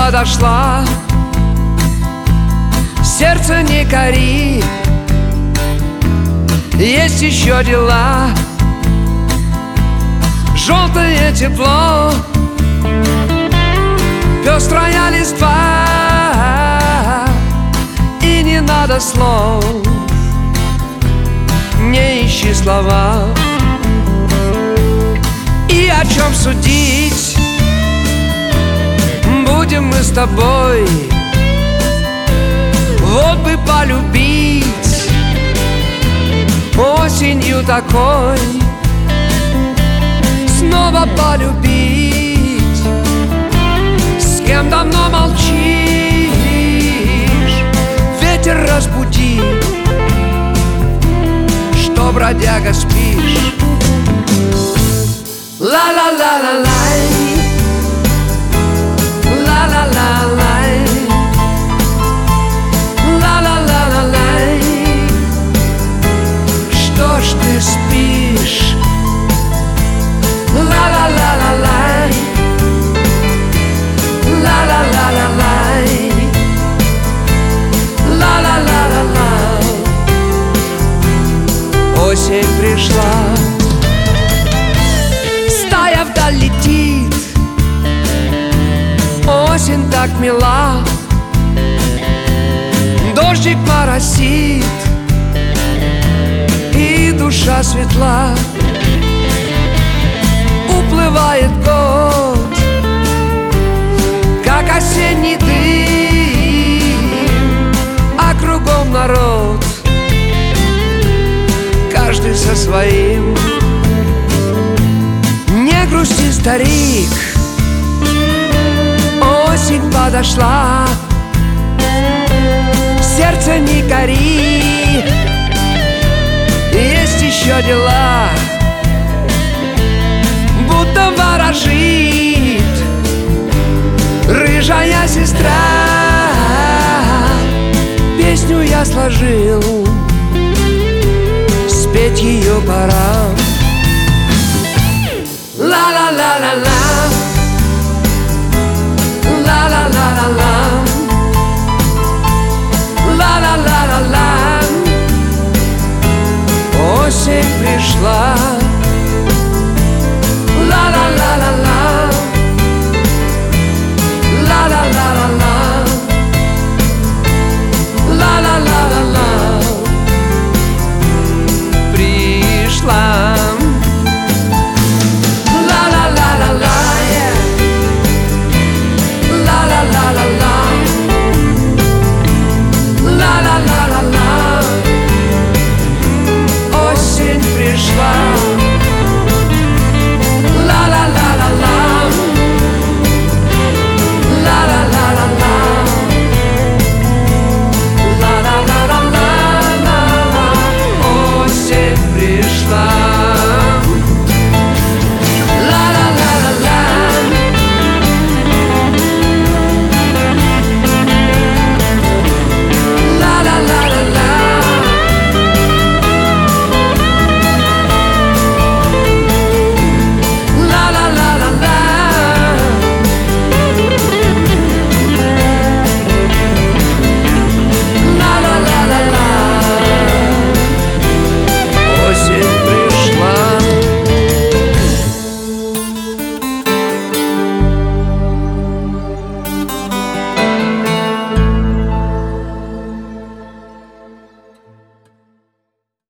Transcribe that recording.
подошла, сердце не кори, есть еще дела. Желтое тепло, пестрая листва, и не надо слов, не ищи слова. И о чем судить будем мы с тобой? Вот бы полюбить осенью такой, снова полюбить, с кем давно молчишь, ветер разбуди, что, бродяга, спишь. Ла-ла-ла-ла-лай, ла-ла-ла-лай, ла-ла-ла-ла-лай, что ж ты спишь? Ла-ла-ла-ла-лай, ла-ла-ла-ла-лай, ла-ла-ла-ла-лай. Осень пришла, стая вдаль летит, осень так мила, дождик моросит, и душа светла. Уплывает год, как осенний дым, а кругом народ, каждый со своим. Не грусти, старик, осень подошла, сердце не кори, есть еще дела. Будто ворожит рыжая сестра, песню я сложил, спеть ее пора.